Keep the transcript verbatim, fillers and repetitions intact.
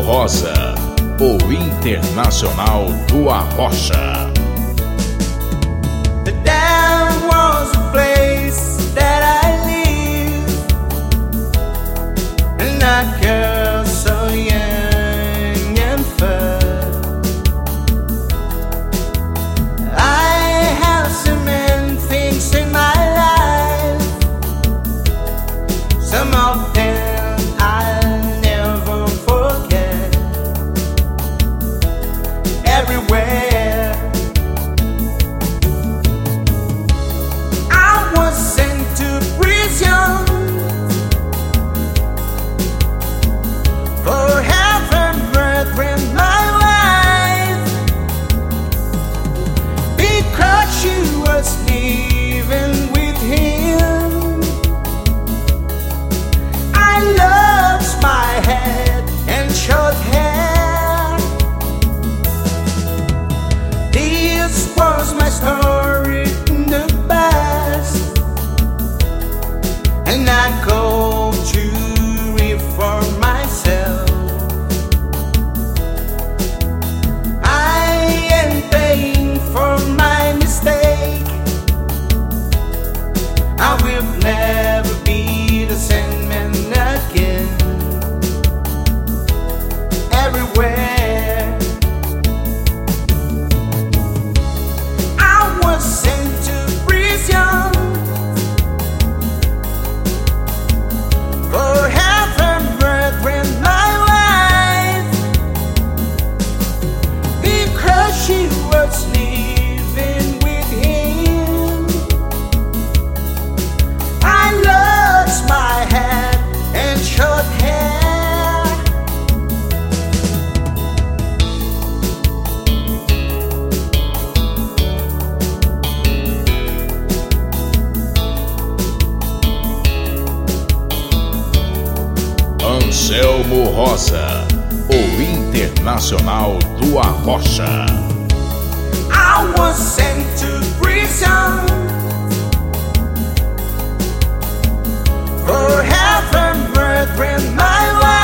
Rosa, o internacional do Arrocha. There was a place that I lived, and a girl so young and fair. I have so many things in my life, some of them I'll never forget. Everywhere living with him. I lost my head and short hair. This was my story in the past, and I go to reform myself. I am paying for my mistake. I will never be the same man again. Everywhere I was sent to prison for having murdered my wife, because she was living with him. I lost my head and short hair. Anselmo Rosa, o internacional do Arrocha. I was sent to prison for having murdered my wife.